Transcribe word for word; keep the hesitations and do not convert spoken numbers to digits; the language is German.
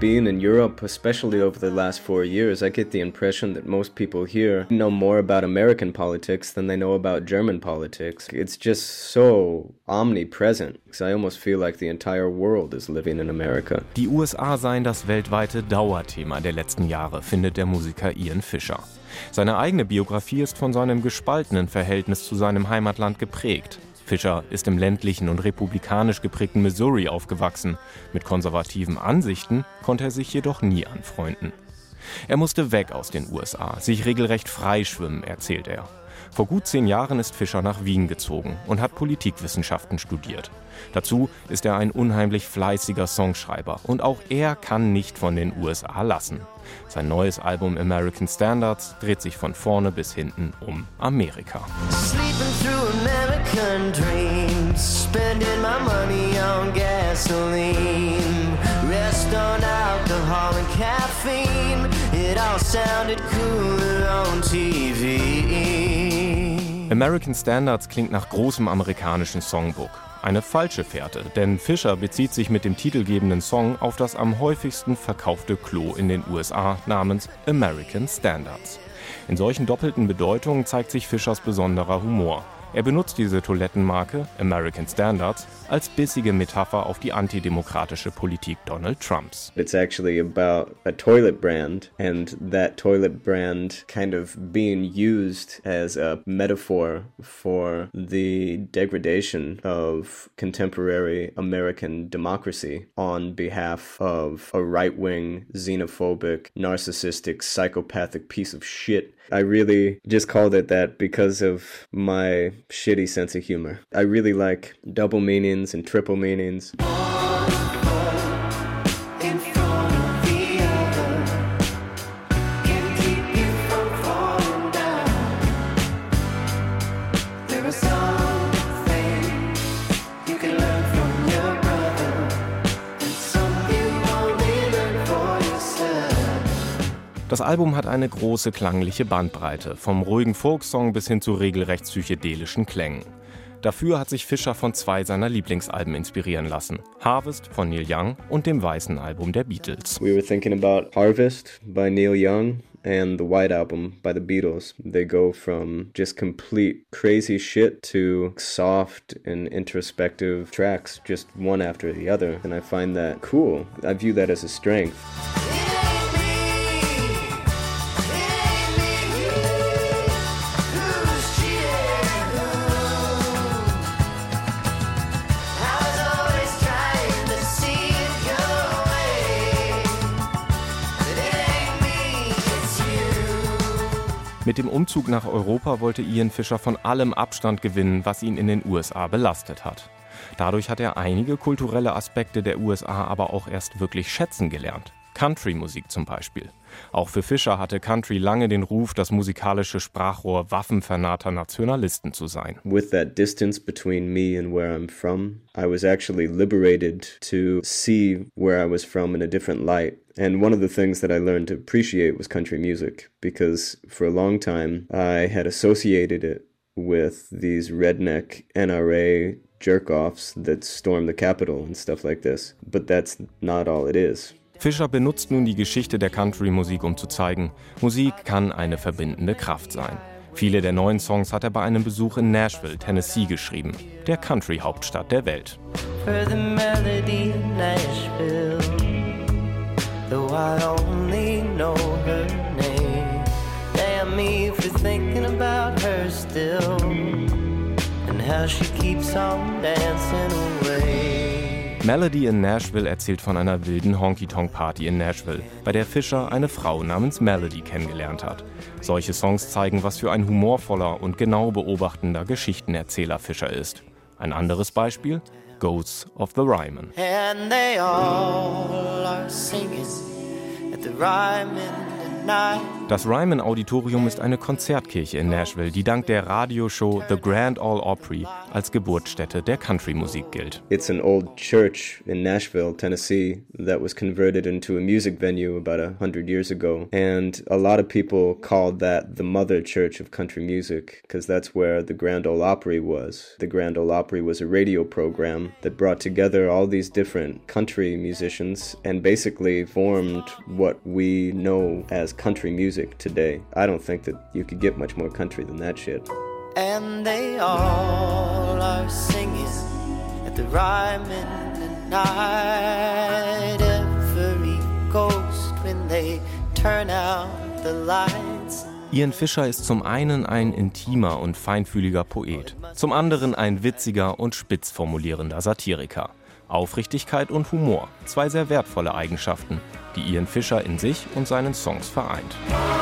being in Europe, especially over the last four years, I get the impression that most people here know more about American politics than they know about German politics. It's just so omnipresent. I almost feel like the entire world is living in America. Die U S A seien das weltweite Dauerthema der letzten Jahre, findet der Musiker Ian Fischer. Seine eigene Biografie ist von seinem gespaltenen Verhältnis zu seinem Heimatland geprägt. Fischer ist im ländlichen und republikanisch geprägten Missouri aufgewachsen. Mit konservativen Ansichten konnte er sich jedoch nie anfreunden. Er musste weg aus den U S A, sich regelrecht freischwimmen, erzählt er. Vor gut zehn Jahren ist Fischer nach Wien gezogen und hat Politikwissenschaften studiert. Dazu ist er ein unheimlich fleißiger Songschreiber und auch er kann nicht von den U S A lassen. Sein neues Album American Standards dreht sich von vorne bis hinten um Amerika. American Standards klingt nach großem amerikanischen Songbook. Eine falsche Fährte, denn Fischer bezieht sich mit dem titelgebenden Song auf das am häufigsten verkaufte Klo in den U S A namens American Standards. In solchen doppelten Bedeutungen zeigt sich Fischers besonderer Humor. Er benutzt diese Toilettenmarke, American Standards, als bissige Metapher auf die antidemokratische Politik Donald Trumps. It's actually about a toilet brand and that toilet brand kind of being used as a metaphor for the degradation of contemporary American democracy on behalf of a right-wing, xenophobic, narcissistic, psychopathic piece of shit. I really just called it that because of my shitty sense of humor. I really like double meanings and triple meanings. Das Album hat eine große klangliche Bandbreite, vom ruhigen Folksong bis hin zu regelrecht psychedelischen Klängen. Dafür hat sich Fischer von zwei seiner Lieblingsalben inspirieren lassen. Harvest von Neil Young und dem weißen Album der Beatles. We were thinking about Harvest by Neil Young and the White Album by the Beatles. They go from just complete crazy shit to soft and introspective tracks, just one after the other. And I find that cool. I view that as a strength. Mit dem Umzug nach Europa wollte Ian Fischer von allem Abstand gewinnen, was ihn in den U S A belastet hat. Dadurch hat er einige kulturelle Aspekte der U S A aber auch erst wirklich schätzen gelernt. Country-Musik zum Beispiel. Auch für Fischer hatte Country lange den Ruf, das musikalische Sprachrohr waffenvernarrter Nationalisten zu sein. With that distance between me and where I'm from, I was actually liberated to see where I was from in a different light. And one of the things that I learned to appreciate was country music, because for a long time I had associated it with these redneck N R A jerk-offs that storm the Capitol and stuff like this. But that's not all it is. Fischer benutzt nun die Geschichte der Country-Musik, um zu zeigen, Musik kann eine verbindende Kraft sein. Viele der neuen Songs hat er bei einem Besuch in Nashville, Tennessee geschrieben, der Country-Hauptstadt der Welt. For the melody of Nashville, though I only know her name. Damn me for thinking about her still, and how she keeps on dancing away. Melody in Nashville erzählt von einer wilden Honky-Tonk-Party in Nashville, bei der Fischer eine Frau namens Melody kennengelernt hat. Solche Songs zeigen, was für ein humorvoller und genau beobachtender Geschichtenerzähler Fischer ist. Ein anderes Beispiel? Ghosts of the Ryman. And they all are singing at the Ryman tonight. Das Ryman Auditorium ist eine Konzertkirche in Nashville, die dank der Radioshow The Grand Ole Opry als Geburtsstätte der Country-Musik gilt. It's an old church in Nashville, Tennessee, that was converted into a music venue about a hundred years ago. And a lot of people called that the mother church of country music, because that's where the Grand Ole Opry was. The Grand Ole Opry was a radio program that brought together all these different country musicians and basically formed what we know as country music today. I don't think that you could get much more country than that shit. And they all are singing at the Ryman night. Every ghost when they turn out the lights. Ian Fischer ist zum einen ein intimer und feinfühliger Poet, zum anderen ein witziger und spitz formulierender Satiriker. Aufrichtigkeit und Humor, zwei sehr wertvolle Eigenschaften, die Ian Fischer in sich und seinen Songs vereint.